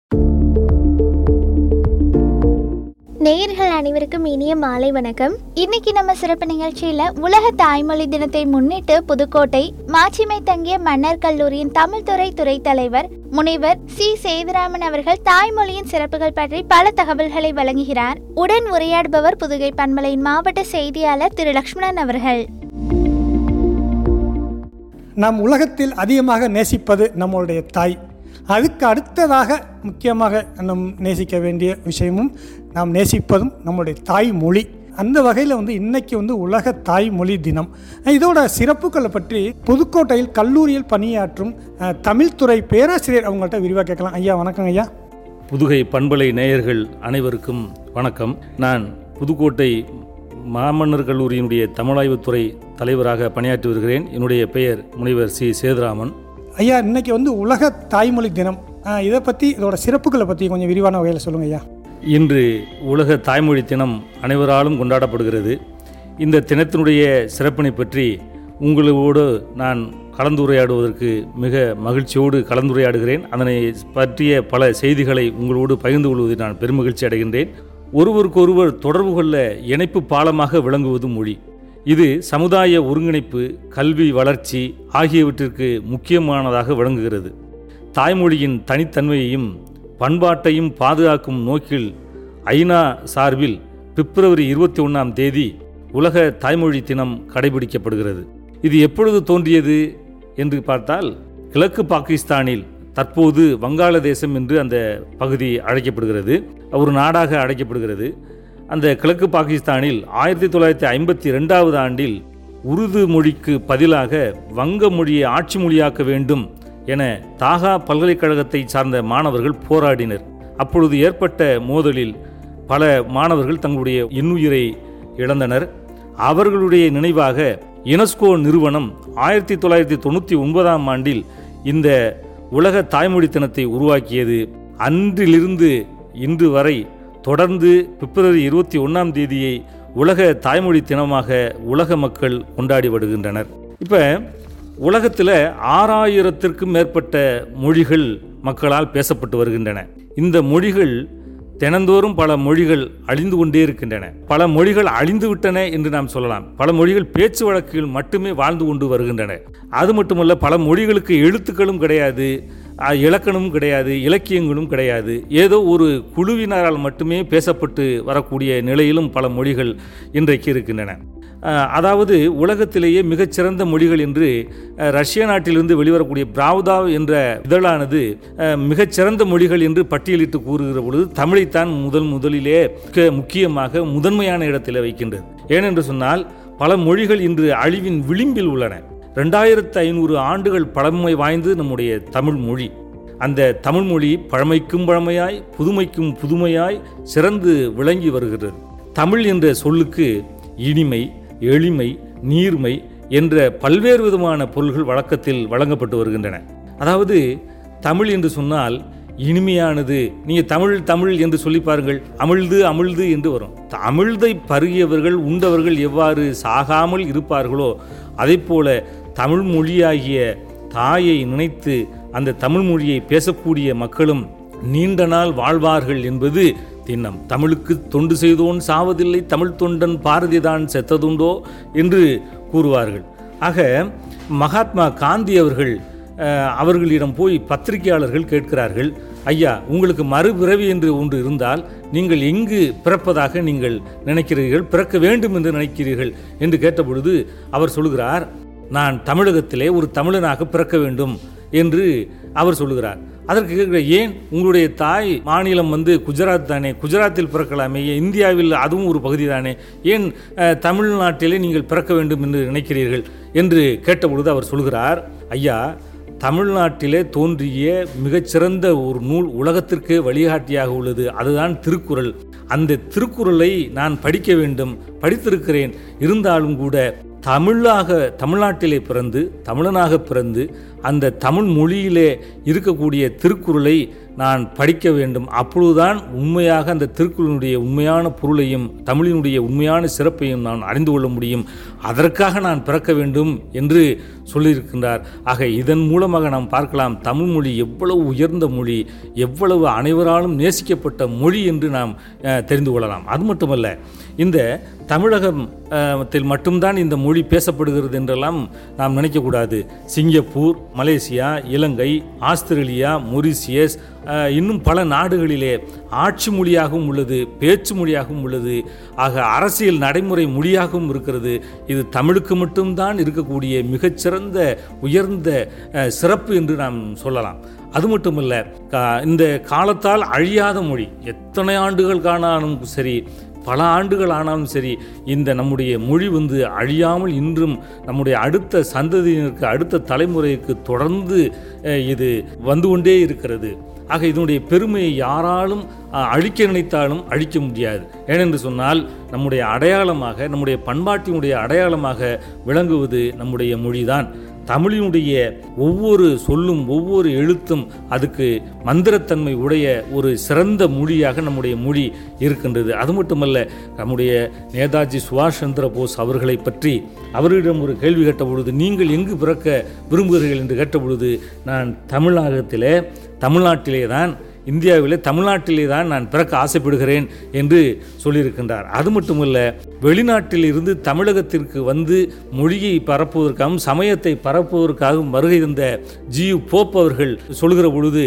நேயர்கள் அனைவருக்கும் இனிய மாலை வணக்கம். இன்னைக்கு நம்ம சிறப்பு நிகழ்ச்சியில உலக தாய்மொழி தினத்தை முன்னிட்டு புதுக்கோட்டை மாட்சிமை தங்கிய மன்னர் கல்லூரியின் தமிழ் துறை தலைவர் முனைவர் சி சேதுராமன் அவர்கள் தாய்மொழியின் சிறப்புகள் பற்றி பல தகவல்களை வழங்குகிறார். உடன் உரையாடுபவர் புதுகை பண்பலையின் மாவட்ட செய்தியாளர் திரு லக்ஷ்மணன் அவர்கள். நாம் உலகத்தில் அதிகமாக நேசிப்பது நம்மளுடைய தாய். அதுக்கு அடுத்ததாக முக்கியமாக நம் நேசிக்க வேண்டிய விஷயமும் நாம் நேசிப்பதும் நம்முடைய தாய்மொழி. அந்த வகையில் இன்றைக்கி உலக தாய்மொழி தினம். இதோட சிறப்புகளை பற்றி புதுக்கோட்டையில் கல்லூரியில் பணியாற்றும் தமிழ்துறை பேராசிரியர் அவங்கள்ட்ட விரிவாக கேட்கலாம். ஐயா வணக்கம். ஐயா, புதுகை பண்பலை நேயர்கள் அனைவருக்கும் வணக்கம். நான் புதுக்கோட்டை மாமன்னர் கல்லூரியினுடைய தமிழாய்வுத்துறை தலைவராக பணியாற்றி வருகிறேன். என்னுடைய பெயர் முனைவர் சி சேதுராமன். ஐயா, இன்றைக்கி உலக தாய்மொழி தினம். இதை பற்றி இதோட சிறப்புகளை பற்றி கொஞ்சம் விரிவான வகையில் சொல்லுங்கள் ஐயா. இன்று உலக தாய்மொழி தினம் அனைவராலும் கொண்டாடப்படுகிறது. இந்த தினத்தினுடைய சிறப்பினை பற்றி உங்களோடு நான் கலந்துரையாடுவதற்கு மிக மகிழ்ச்சியோடு கலந்துரையாடுகிறேன். அதனை பற்றிய பல செய்திகளை உங்களோடு பகிர்ந்து கொள்வதில் நான் பெருமகிழ்ச்சி அடைகின்றேன். ஒருவருக்கொருவர் தொடர்பு கொள்ள இணைப்பு பாலமாக விளங்குவது மொழி. இது சமுதாய ஒருங்கிணைப்பு, கல்வி வளர்ச்சி ஆகியவற்றிற்கு முக்கியமானதாக விளங்குகிறது. தாய்மொழியின் தனித்தன்மையையும் பண்பாட்டையும் பாதுகாக்கும் நோக்கில் ஐநா சார்பில் பிப்ரவரி 21 உலக தாய்மொழி தினம் கடைபிடிக்கப்படுகிறது. இது எப்பொழுது தோன்றியது என்று பார்த்தால், கிழக்கு பாகிஸ்தானில் தற்போது வங்காளதேசம் என்று அந்த பகுதி அழைக்கப்படுகிறது, ஒரு நாடாக அழைக்கப்படுகிறது. அந்த கிழக்கு பாகிஸ்தானில் 1952 உருது மொழிக்கு பதிலாக வங்க மொழியை ஆட்சி மொழியாக்க வேண்டும் என தாகா பல்கலைக்கழகத்தை சார்ந்த மாணவர்கள் போராடினர். அப்பொழுது ஏற்பட்ட மோதலில் பல மாணவர்கள் தங்களுடைய இன்னுயிரை இழந்தனர். அவர்களுடைய நினைவாக யுனெஸ்கோ நிறுவனம் 1999 இந்த உலக தாய்மொழி தினத்தை உருவாக்கியது. அன்றிலிருந்து இன்று வரை தொடர்ந்து பிப்ரவரி 21 உலக தாய்மொழி தினமாக உலக மக்கள் கொண்டாடி வருகின்றனர். இப்போ உலகத்தில் 6000க்கும் மேற்பட்ட மொழிகள் மக்களால் பேசப்பட்டு வருகின்றன. இந்த மொழிகள் தினந்தோறும் பல மொழிகள் அழிந்து கொண்டே இருக்கின்றன. பல மொழிகள் அழிந்து விட்டன என்று நாம் சொல்லலாம். பல மொழிகள் பேச்சு வழக்கில் மட்டுமே வாழ்ந்து கொண்டு வருகின்றன. அது மட்டுமல்ல, பல மொழிகளுக்கு எழுத்துக்களும் கிடையாது, இலக்கணமும் கிடையாது, இலக்கியங்களும் கிடையாது. ஏதோ ஒரு குழுவினரால் மட்டுமே பேசப்பட்டு வரக்கூடிய நிலையிலும் பல மொழிகள் இன்றைக்கு இருக்கின்றன. அதாவது உலகத்திலேயே மிகச்சிறந்த மொழிகள் என்று ரஷ்ய நாட்டிலிருந்து வெளிவரக்கூடிய பிராவ்தா என்ற இதழானது மிகச்சிறந்த மொழிகள் என்று பட்டியலிட்டு கூறுகிற பொழுது தமிழைத்தான் முதலிலே முக்கியமாக முதன்மையான இடத்தில் வைக்கின்றது. ஏனென்று சொன்னால், பல மொழிகள் இன்று அழிவின் விளிம்பில் உள்ளன. 2500 ஆண்டுகள் பழமை வாய்ந்து நம்முடைய தமிழ் மொழி. அந்த தமிழ் மொழி பழமைக்கும் பழமையாய் புதுமைக்கும் புதுமையாய் சிறந்து விளங்கி வருகிறது. தமிழ் என்ற சொல்லுக்கு இனிமை, எளிமை, நீர்மை என்ற பல்வேறு விதமான பொருள்கள் வழக்கத்தில் வழங்கப்பட்டு வருகின்றன. அதாவது தமிழ் என்று சொன்னால் இனிமையானது. நீங்கள் தமிழ் என்று சொல்லி பாருங்கள், அமிழ்து என்று வரும். அமிழ்தை பருகியவர்கள் உண்டவர்கள் எவ்வாறு சாகாமல் இருப்பார்களோ அதை போல தமிழ் மொழியாகிய தாயை நினைத்து அந்த தமிழ் மொழியை பேசக்கூடிய மக்களும் நீண்ட நாள் வாழ்வார்கள் என்பது திண்ணம். தமிழுக்கு தொண்டு செய்தோன் சாவதில்லை, தமிழ் தொண்டன் பாரதிதான் செத்ததுண்டோ என்று கூறுவார்கள். ஆக மகாத்மா காந்தி அவர்களிடம் போய் பத்திரிகையாளர்கள் கேட்கிறார்கள், ஐயா, உங்களுக்கு மறுபிறவி என்று ஒன்று இருந்தால் நீங்கள் எங்கு பிறப்பதாக நீங்கள் நினைக்கிறீர்கள், பிறக்க வேண்டும் என்று நினைக்கிறீர்கள் என்று கேட்டபொழுது அவர் சொல்கிறார், நான் தமிழகத்திலே ஒரு தமிழனாக பிறக்க வேண்டும் என்று அவர் சொல்லுகிறார். அதற்கு கேட்கிற, ஏன் உங்களுடைய தாய் மாநிலம் குஜராத் தானே, குஜராத்தில் பிறக்கலாமே, இந்தியாவில் அதுவும் ஒரு பகுதி தானே, ஏன் தமிழ்நாட்டிலே நீங்கள் பிறக்க வேண்டும் என்று நினைக்கிறீர்கள் என்று கேட்டபொழுது அவர் சொல்கிறார், ஐயா, தமிழ்நாட்டிலே தோன்றிய மிகச்சிறந்த ஒரு நூல் உலகத்திற்கு வழிகாட்டியாக உள்ளது, அதுதான் திருக்குறள். அந்த திருக்குறளை நான் படிக்க வேண்டும், படித்திருக்கிறேன். இருந்தாலும் கூட தமிழ்நாட்டிலே பிறந்து தமிழனாக பிறந்து அந்த தமிழ் மொழியிலே இருக்கக்கூடிய திருக்குறளை நான் படிக்க வேண்டும். அப்பொழுதுதான் உண்மையாக அந்த திருக்குறளுடைய உண்மையான பொருளையும் தமிழினுடைய உண்மையான சிறப்பையும் நான் அறிந்து கொள்ள முடியும். அதற்காக நான் பிறக்க வேண்டும் என்று சொல்லியிருக்கின்றார். ஆக இதன் மூலமாக நாம் பார்க்கலாம் தமிழ் மொழி எவ்வளவு உயர்ந்த மொழி, எவ்வளவு அனைவராலும் நேசிக்கப்பட்ட மொழி என்று நாம் தெரிந்து கொள்ளலாம். அது மட்டுமல்ல, இந்த தமிழகத்தில் மட்டும்தான் இந்த மொழி பேசப்படுகிறது என்றெல்லாம் நாம் நினைக்கக்கூடாது. Singapore, Malaysia, Ilangai, Australia, Mauritius, இன்னும் பல நாடுகளிலே ஆட்சி மொழியாகவும் உள்ளது, பேச்சு மொழியாகவும் உள்ளது. ஆக அரசியல் நடைமுறை மொழியாகவும் இருக்கிறது. இது தமிழுக்கு மட்டும்தான் இருக்கக்கூடிய மிகச்சிறந்த உயர்ந்த சிறப்பு என்று நாம் சொல்லலாம். அது மட்டுமல்ல, இந்த காலத்தால் அழியாத மொழி. எத்தனை ஆண்டுகள் காணாலும் சரி, பல ஆண்டுகள் ஆனாலும் சரி, இந்த நம்முடைய மொழி அழியாமல் இன்றும் நம்முடைய அடுத்த சந்ததியினருக்கு, அடுத்த தலைமுறைக்கு தொடர்ந்து இது வந்து கொண்டே இருக்கிறது. ஆக இதனுடைய பெருமையை யாராலும் அழிக்க நினைத்தாலும் அழிக்க முடியாது. ஏனென்று சொன்னால் நம்முடைய அடையாளமாக, நம்முடைய பண்பாட்டினுடைய அடையாளமாக விளங்குவது நம்முடைய மொழிதான். தமிழினுடைய ஒவ்வொரு சொல்லும் ஒவ்வொரு எழுத்தும் அதுக்கு மந்திரத்தன்மை உடைய ஒரு சிறந்த மொழியாக நம்முடைய மொழி இருக்கின்றது. அது மட்டுமல்ல, நம்முடைய நேதாஜி சுபாஷ் சந்திர போஸ் அவர்களை பற்றி அவரிடம் ஒரு கேள்வி கேட்ட பொழுது, நீங்கள் எங்கு பிறக்க விரும்புகிறீர்கள் என்று கேட்ட பொழுது, நான் தமிழ்நாட்டிலே தான், இந்தியாவிலே தமிழ்நாட்டிலே தான் நான் பிறக்க ஆசைப்படுகிறேன் என்று சொல்லியிருக்கின்றார். அது மட்டுமல்ல, வெளிநாட்டில் இருந்து தமிழகத்திற்கு வந்து மொழியை பரப்புவதற்காகவும் சமயத்தை பரப்புவதற்காகவும் வருகை தந்த ஜியு போப் அவர்கள் சொல்கிற பொழுது,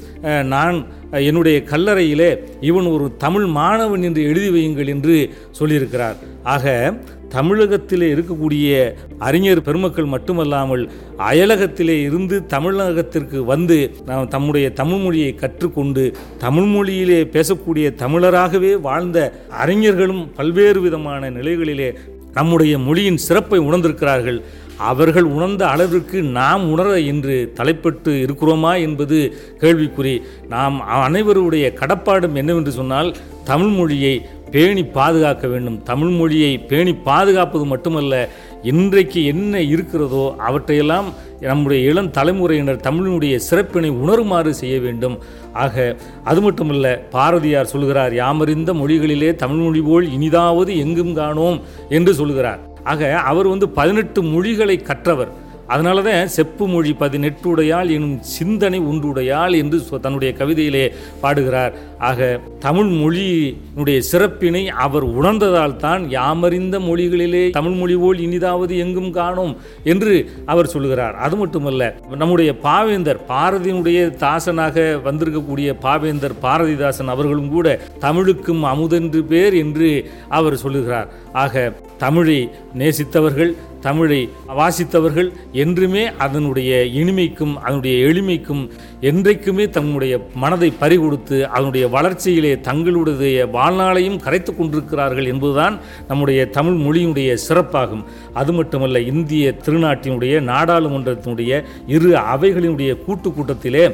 நான் என்னுடைய கல்லறையிலே இவன் ஒரு தமிழ் மாணவன் என்று எழுதி வையுங்கள் என்று சொல்லியிருக்கிறார். ஆக தமிழகத்திலே இருக்கக்கூடிய அறிஞர் பெருமக்கள் மட்டுமல்லாமல் அயலகத்திலே இருந்து தமிழகத்திற்கு வந்து நாம் தம்முடைய தமிழ் மொழியை கற்றுக்கொண்டு தமிழ் மொழியிலே பேசக்கூடிய தமிழராகவே வாழ்ந்த அறிஞர்களும் பல்வேறு விதமான நிலைகளிலே நம்முடைய மொழியின் சிறப்பை உணர்ந்திருக்கிறார்கள். அவர்கள் உணர்ந்த அளவிற்கு நாம் உணர இன்று தலைப்பட்டு இருக்கிறோமா என்பது கேள்விக்குறி. நாம் அனைவருடைய கடப்பாடும் என்னவென்று சொன்னால், தமிழ் மொழியை பேணி பாதுகாக்க வேண்டும். தமிழ் மொழியை பேணி பாதுகாப்பது மட்டுமல்ல, இன்றைக்கு என்ன இருக்கிறதோ அவற்றையெல்லாம் நம்முடைய இளம் தலைமுறையினர் தமிழினுடைய சிறப்பினை உணருமாறு செய்ய வேண்டும். ஆக அது மட்டுமல்ல, பாரதியார் சொல்கிறார், யாமறிந்த மொழிகளிலே தமிழ்மொழி போல் இனிதாவது எங்கும் காணோம் என்று சொல்கிறார். ஆக அவர் 18 மொழிகளை கற்றவர். அதனால தான் செப்பு மொழி 18 உடையாள் எனும் சிந்தனை ஒன்றுடையாள் என்று தன்னுடைய கவிதையிலே பாடுகிறார். ஆக தமிழ் மொழியினுடைய சிறப்பினை அவர் உணர்ந்ததால் தான் யாமறிந்த மொழிகளிலே தமிழ் மொழி போல் இனிதாவது எங்கும் காணோம் என்று அவர் சொல்கிறார். அது மட்டுமல்ல, நம்முடைய பாவேந்தர், பாரதியினுடைய தாசனாக வந்திருக்கக்கூடிய பாவேந்தர் பாரதிதாசன் அவர்களும் கூட தமிழுக்கும் அமுதென்று பேர் என்று அவர் சொல்லுகிறார். ஆக தமிழை நேசித்தவர்கள், தமிழை வாசித்தவர்கள் என்றுமே அதனுடைய இனிமைக்கும் அதனுடைய எளிமைக்கும் என்றைக்குமே தன்னுடைய மனதை பறிகொடுத்து அதனுடைய வளர்ச்சியிலே தங்களுடைய வாழ்நாளையும் கரைத்து கொண்டிருக்கிறார்கள் என்பதுதான் நம்முடைய தமிழ் மொழியினுடைய சிறப்பாகும். அது மட்டுமல்ல, இந்திய திருநாட்டினுடைய நாடாளுமன்றத்தினுடைய இரு அவைகளினுடைய கூட்டத்திலே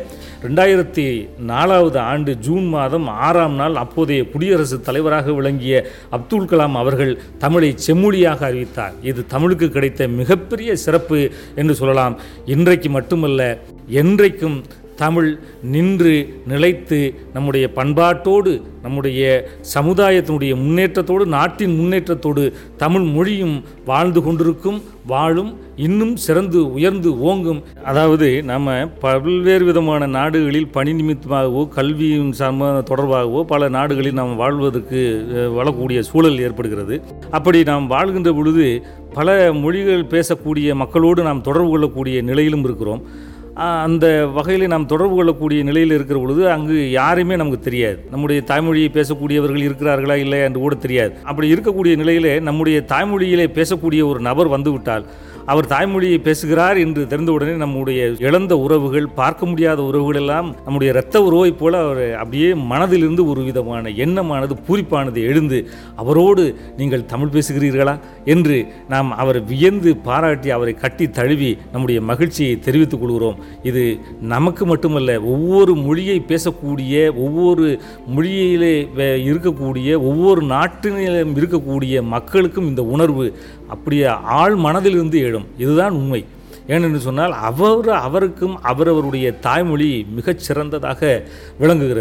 2004 ஆண்டு ஜூன் மாதம் 6ஆம் நாள் அப்போதைய குடியரசுத் தலைவராக விளங்கிய அப்துல் கலாம் அவர்கள் தமிழை செம்மொழியாக அறிவித்தார். இது தமிழுக்கு கிடைத்த மிகப்பெரிய சிறப்பு என்று சொல்லலாம். இன்றைக்கு மட்டுமல்ல, என்றைக்கும் தமிழ் நின்று நிலைத்து நம்முடைய பண்பாட்டோடு, நம்முடைய சமுதாயத்தினுடைய முன்னேற்றத்தோடு, நாட்டின் முன்னேற்றத்தோடு தமிழ் மொழியும் வாழ்ந்து கொண்டிருக்கும், வாழும், இன்னும் சிறந்து உயர்ந்து ஓங்கும். அதாவது நம்ம பல்வேறு விதமான நாடுகளில் பணி நிமித்தமாகவோ கல்வியின் தொடர்பாகவோ பல நாடுகளில் நாம் வாழ்வதற்கு வாழக்கூடிய சூழல் ஏற்படுகிறது. அப்படி நாம் வாழ்கின்ற பொழுது பல மொழிகள் பேசக்கூடிய மக்களோடு நாம் தொடர்பு கொள்ளக்கூடிய நிலையிலும் இருக்கிறோம். அந்த வகையில் நாம் தொடர்பு கொள்ளக்கூடிய நிலையில் இருக்கிற பொழுது அங்கு யாருமே நமக்கு தெரியாது. நம்முடைய தாய்மொழியை பேசக்கூடியவர்கள் இருக்கிறார்களா இல்லையா என்று கூட தெரியாது. அப்படி இருக்கக்கூடிய நிலையிலே நம்முடைய தாய்மொழியிலே பேசக்கூடிய ஒரு நபர் வந்துவிட்டால், அவர் தாய்மொழியை பேசுகிறார் என்று தெரிந்தவுடனே நம்முடைய இழந்த உறவுகள், பார்க்க முடியாத உறவுகள் எல்லாம் நம்முடைய இரத்த உறவை போல அவர் அப்படியே மனதிலிருந்து ஒரு விதமான எண்ணமானது, பூரிப்பானது எழுந்து, அவரோடு நீங்கள் தமிழ் பேசுகிறீர்களா என்று நாம் அவரை வியந்து பாராட்டி அவரை கட்டி தழுவி நம்முடைய மகிழ்ச்சியை தெரிவித்துக் கொள்கிறோம். இது நமக்கு மட்டுமல்ல, ஒவ்வொரு மொழியை பேசக்கூடிய, ஒவ்வொரு மொழியிலே இருக்கக்கூடிய, ஒவ்வொரு நாட்டிலும் இருக்கக்கூடிய மக்களுக்கும் இந்த உணர்வு அப்படியே ஆழ் மனதிலிருந்து எழும். இதுதான் உண்மை. ஏனென்று சொன்னால் அவருக்கும் அவரவருடைய தாய்மொழி மிகச் சிறந்ததாக விளங்குகிறது.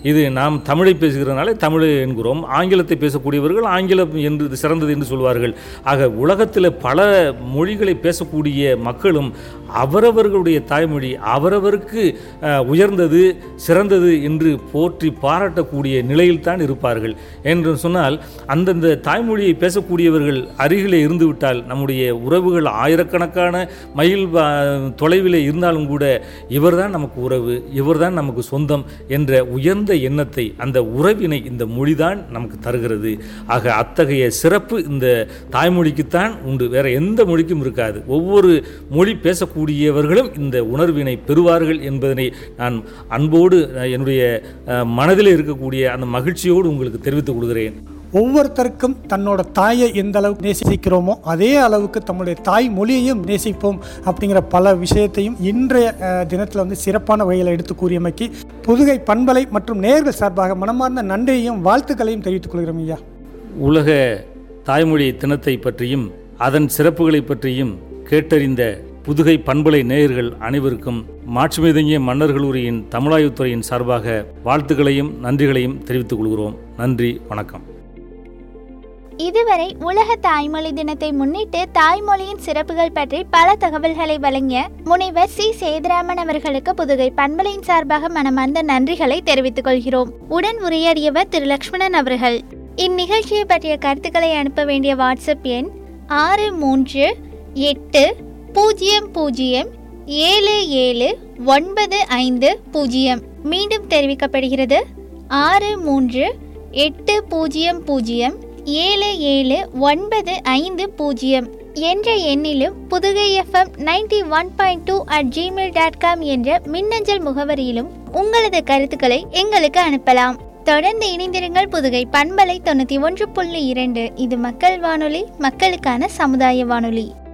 இது நாம் தமிழை பேசுகிறதுனால தமிழ் என்கிறோம், ஆங்கிலத்தை பேசக்கூடியவர்கள் ஆங்கிலம் என்று சிறந்தது என்று சொல்வார்கள். ஆக உலகத்தில் பல மொழிகளை பேசக்கூடிய மக்களும் அவரவர்களுடைய தாய்மொழி அவரவருக்கு உயர்ந்தது சிறந்தது என்று போற்றி பாராட்டக்கூடிய நிலையில்தான் இருப்பார்கள். என்று சொன்னால் அந்தந்த தாய்மொழியை பேசக்கூடியவர்கள் அருகிலே இருந்துவிட்டால் நம்முடைய உறவுகள் ஆயிரக்கணக்கான மைல் தொலைவிலே இருந்தாலும் கூட இவர்தான் நமக்கு உறவு, இவர்தான் நமக்கு சொந்தம் என்ற உயர்ந்த எண்ணத்தை, அந்த உறவினை இந்த மொழிதான் நமக்கு தருகிறது. ஆக அத்தகைய சிறப்பு இந்த தாய்மொழிக்குத்தான் உண்டு, வேற எந்த மொழிக்கும் இருக்காது. ஒவ்வொரு மொழி பேசக்கூடியவர்களும் இந்த உணர்வினை பெறுவார்கள் என்பதனை நான் அன்போடு என்னுடைய மனதில் இருக்கக்கூடிய அந்த மகிழ்ச்சியோடு உங்களுக்கு தெரிவித்துக் கொள்கிறேன். ஒவ்வொருத்தருக்கும் தன்னோட தாயை எந்த அளவுக்கு நேசிக்கிறோமோ அதே அளவுக்கு தம்முடைய தாய் மொழியையும் நேசிப்போம் அப்படிங்கிற பல விஷயத்தையும் இன்றைய தினத்தில் சிறப்பான வகையில் எடுத்து கூறியமைக்கு புதுகை பண்பலை மற்றும் நேயர்கள் சார்பாக மனமார்ந்த நன்றியையும் வாழ்த்துக்களையும் தெரிவித்துக் கொள்கிறோம் ஐயா. உலக தாய்மொழி தினத்தை பற்றியும் அதன் சிறப்புகளை பற்றியும் கேட்டறிந்த புதுகை பண்பலை நேயர்கள் அனைவருக்கும் மாட்சிமிதங்கிய மன்னர் கல்லூரியின் தமிழாய்வுத்துறையின் சார்பாக வாழ்த்துக்களையும் நன்றிகளையும் தெரிவித்துக் கொள்கிறோம். நன்றி, வணக்கம். இதுவரை உலக தாய்மொழி தினத்தை முன்னிட்டு தாய்மொழியின் சிறப்புகள் பற்றி பல தகவல்களை வழங்கிய முனைவர் சி. சேதுராமன் அவர்களுக்கு புதுகை பண்பலையின் சார்பாக மனமார்ந்த நன்றிகளை தெரிவித்துக் கொள்கிறோம். உடன் உரையாடியவர் திரு லக்ஷ்மணன் அவர்கள். இந்நிகழ்ச்சியை பற்றிய கருத்துக்களை அனுப்ப வேண்டிய வாட்ஸ்அப் எண் 6380779500. மீண்டும் தெரிவிக்கப்படுகிறது 6380779500 என்ற எண்ணிலும் புதுகை FM 91.2@gmail.com என்ற மின்னஞ்சல் முகவரியிலும் உங்களது கருத்துக்களை எங்களுக்கு அனுப்பலாம். தொடர்ந்து இணைந்திருங்கள். புதுகை பண்பலை 91.2. இது மக்கள் வானொலி, மக்களுக்கான சமுதாய வானொலி.